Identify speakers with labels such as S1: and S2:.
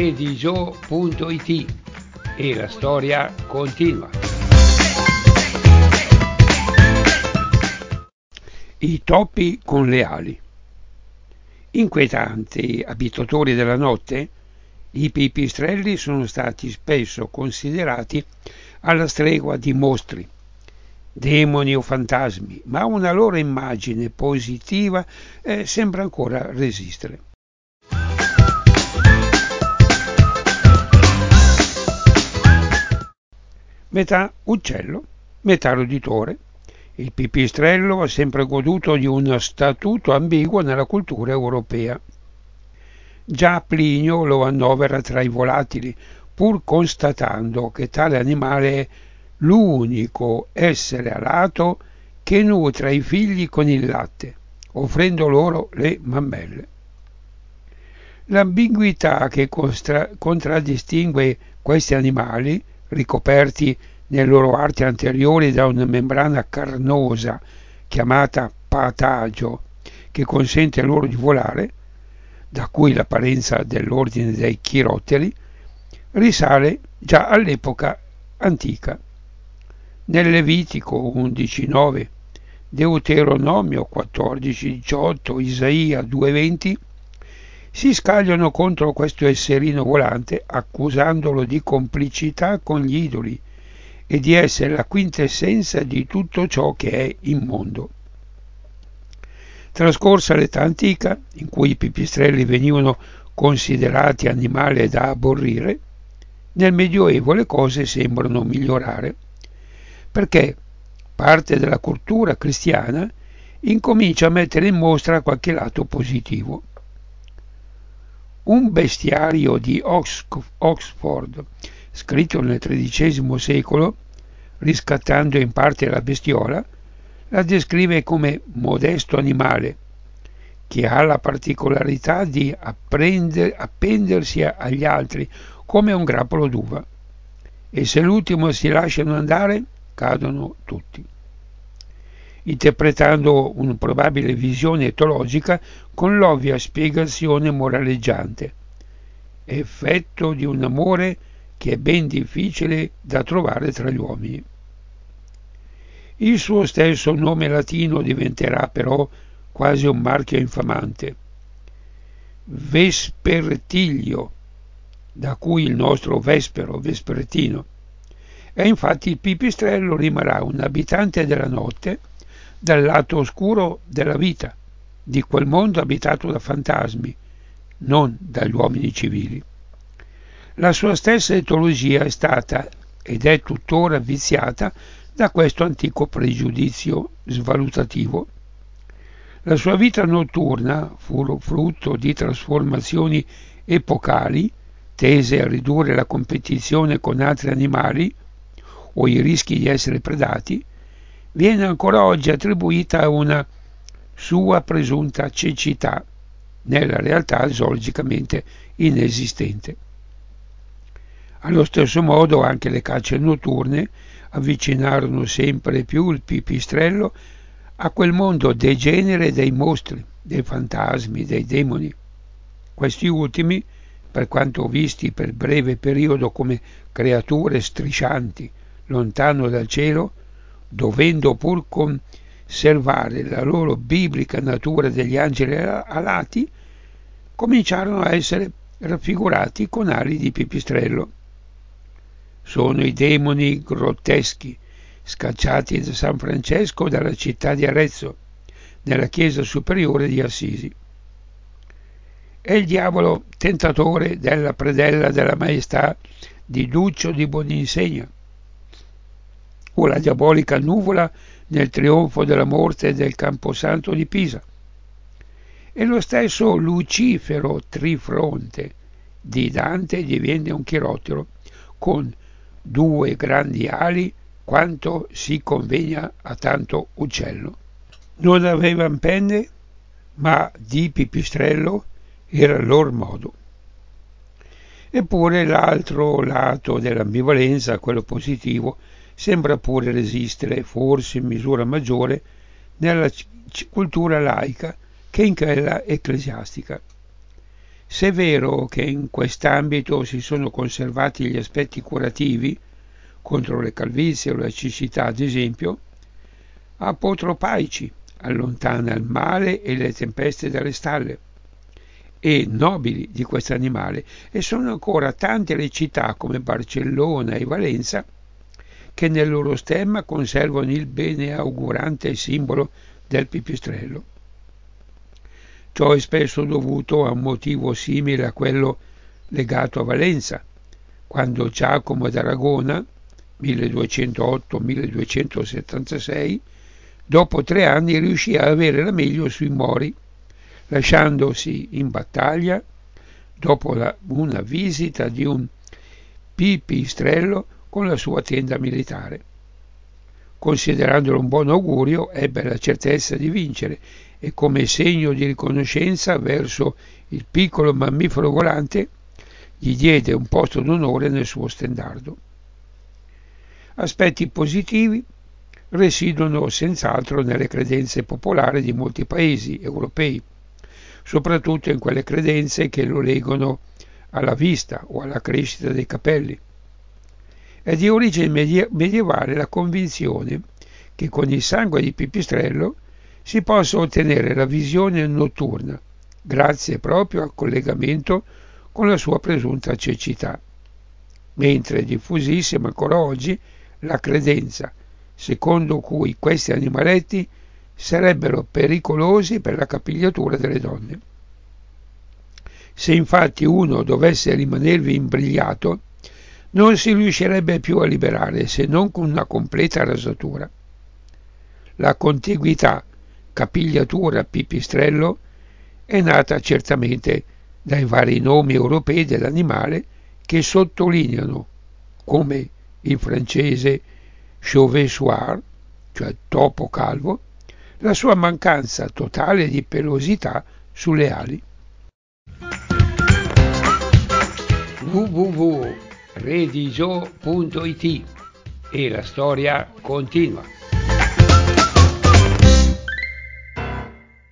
S1: GioDiGio.it e la storia continua. I topi con le ali. Inquietanti abitatori della notte, i pipistrelli sono stati spesso considerati alla stregua di mostri, demoni o fantasmi, ma una loro immagine positiva sembra ancora resistere. Metà uccello, metà roditore, il pipistrello ha sempre goduto di uno statuto ambiguo nella cultura europea. Già Plinio lo annovera tra i volatili, pur constatando che tale animale è l'unico essere alato che nutre i figli con il latte, offrendo loro le mammelle. L'ambiguità che contraddistingue questi animali, ricoperti nei loro arti anteriori da una membrana carnosa chiamata patagio, che consente loro di volare, da cui l'apparenza dell'ordine dei chirotteri, risale già all'epoca antica. Nel Levitico 11:9, Deuteronomio 14:18, Isaia 2:20 si scagliano contro questo esserino volante, accusandolo di complicità con gli idoli e di essere la quintessenza di tutto ciò che è immondo. Trascorsa l'età antica, in cui i pipistrelli venivano considerati animali da aborrire, nel Medioevo le cose sembrano migliorare, perché parte della cultura cristiana incomincia a mettere in mostra qualche lato positivo. Un bestiario di Oxford, scritto nel XIII secolo, riscattando in parte la bestiola, la descrive come modesto animale, che ha la particolarità di appendersi agli altri come un grappolo d'uva, e se l'ultimo si lasciano andare, cadono tutti, interpretando una probabile visione etologica con l'ovvia spiegazione moraleggiante: effetto di un amore che è ben difficile da trovare tra gli uomini. Il suo stesso nome latino diventerà però quasi un marchio infamante: vespertilio, da cui il nostro vespero, vespertino. E infatti il pipistrello rimarrà un abitante della notte, dal lato oscuro della vita, di quel mondo abitato da fantasmi, non dagli uomini civili. La sua stessa etologia è stata ed è tuttora viziata da questo antico pregiudizio svalutativo. La sua vita notturna fu frutto di trasformazioni epocali tese a ridurre la competizione con altri animali o i rischi di essere predati, viene ancora oggi attribuita a una sua presunta cecità, nella realtà zoologicamente inesistente. Allo stesso modo anche le cacce notturne avvicinarono sempre più il pipistrello a quel mondo degenere dei mostri, dei fantasmi, dei demoni. Questi ultimi, per quanto visti per breve periodo come creature striscianti lontano dal cielo, dovendo pur conservare la loro biblica natura degli angeli alati, cominciarono a essere raffigurati con ali di pipistrello. Sono i demoni grotteschi scacciati da San Francesco dalla città di Arezzo, nella chiesa superiore di Assisi. È il diavolo tentatore della predella della maestà di Duccio di Boninsegna, o la diabolica nuvola nel trionfo della morte del Camposanto di Pisa. E lo stesso Lucifero trifronte di Dante diviene un chirottero con due grandi ali quanto si convegna a tanto uccello. Non avevano penne, ma di pipistrello era il loro modo. Eppure l'altro lato dell'ambivalenza, quello positivo, sembra pure resistere, forse in misura maggiore, nella cultura laica che in quella ecclesiastica. Se è vero che in quest'ambito si sono conservati gli aspetti curativi, contro le calvizie o la cecità ad esempio, apotropaici, allontana il male e le tempeste dalle stalle, e nobili di questo animale, e sono ancora tante le città come Barcellona e Valenza che nel loro stemma conservano il beneaugurante simbolo del pipistrello. Ciò è spesso dovuto a un motivo simile a quello legato a Valenza, quando Giacomo d'Aragona, 1208-1276, dopo 3 anni riuscì a avere la meglio sui Mori, lasciandosi in battaglia dopo una visita di un pipistrello con la sua tenda militare. Considerandolo un buon augurio, ebbe la certezza di vincere e come segno di riconoscenza verso il piccolo mammifero volante gli diede un posto d'onore nel suo stendardo. Aspetti positivi residuano senz'altro nelle credenze popolari di molti paesi europei, soprattutto in quelle credenze che lo legano alla vista o alla crescita dei capelli. È di origine medievale la convinzione che con il sangue di pipistrello si possa ottenere la visione notturna, grazie proprio al collegamento con la sua presunta cecità, mentre è diffusissima ancora oggi la credenza secondo cui questi animaletti sarebbero pericolosi per la capigliatura delle donne. Se infatti uno dovesse rimanervi imbrigliato, non si riuscirebbe più a liberare se non con una completa rasatura. La contiguità capigliatura-pipistrello è nata certamente dai vari nomi europei dell'animale che sottolineano, come il francese chauve-soir, cioè topo calvo, la sua mancanza totale di pelosità sulle ali. www.redigio.it e la storia continua.